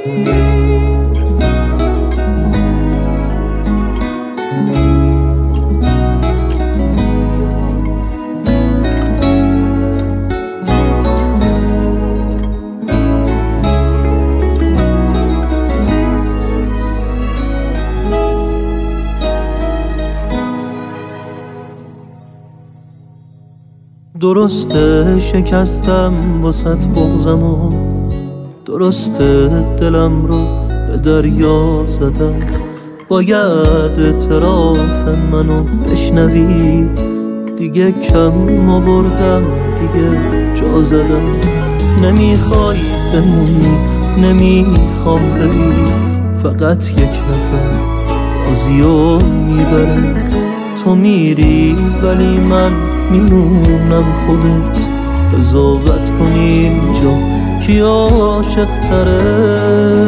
درسته شکستم واسط بغضمو، درسته دلم رو به دریا زدم. باید اعتراف منو بشنوی، دیگه کم آوردم، دیگه جا زدم. نمیخوای بمونی، نمیخوام بری، فقط یک نفر بازیو میبره. تو میری ولی من میمونم، خودت قضاوت کن اینجا کی عاشق تره.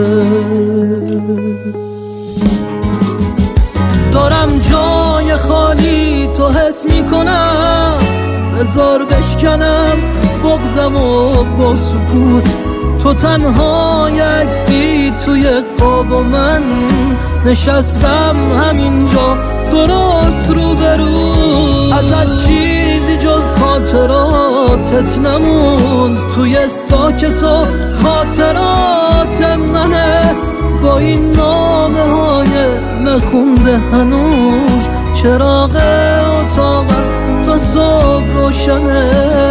دارم جای خالی تو حس میکنم، بذار بشکنم بغضمو با سکوت. تو تنها یکسی توی قاب و من نشستم همینجا درست روبرو. ازت چیزی جز خاطراتت نمون، توی ساکت و خاطرات منه. با این نامه های نخونده هنوز چراغ اتاقم تا صبح روشنه.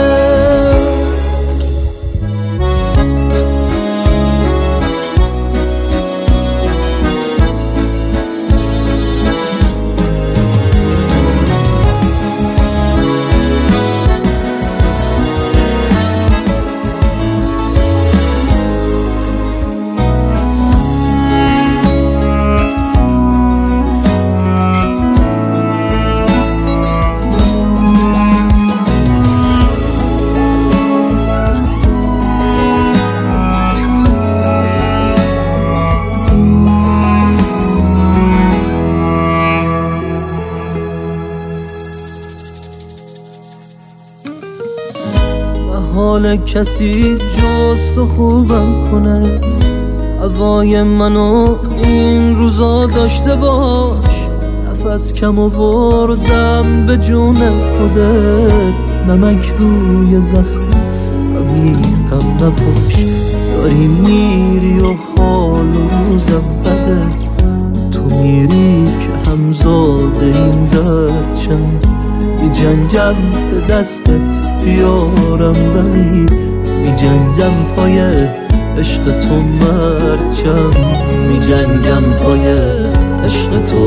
حال کسی جز تو خوبم کنه، هوای منو این روزا داشته باش. نفس کم آوردم به جون خودت، نمک روی زخم عمیقم نباش. داری میری و حال و روزم بده، تو میری که همزاده این درد چند. می جنگم به دستت بیارم ولی می جنگم پای عشق تو مرچم. می جنگم پای عشق تو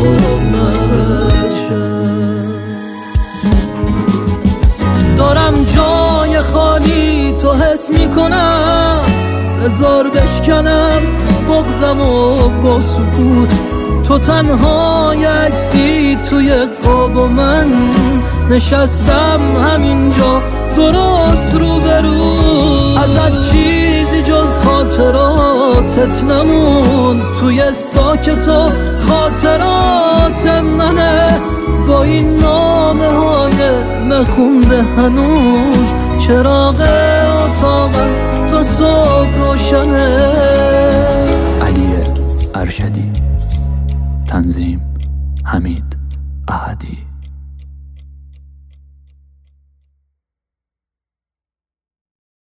مرچم. دارم جای خالی تو حس میکنم، بذار بشکنم بغضمو با سکوت. تو تنها یکسی توی قاب و من نشستم همینجا درست روبرو. ازت چیزی جز خاطراتت نمون، توی ساکت و خاطرات منه. با این نامه های نخونده هنوز چراغ اتاقم تا صبح روشنه. علی ارشدی، تنظیم حمید احدی.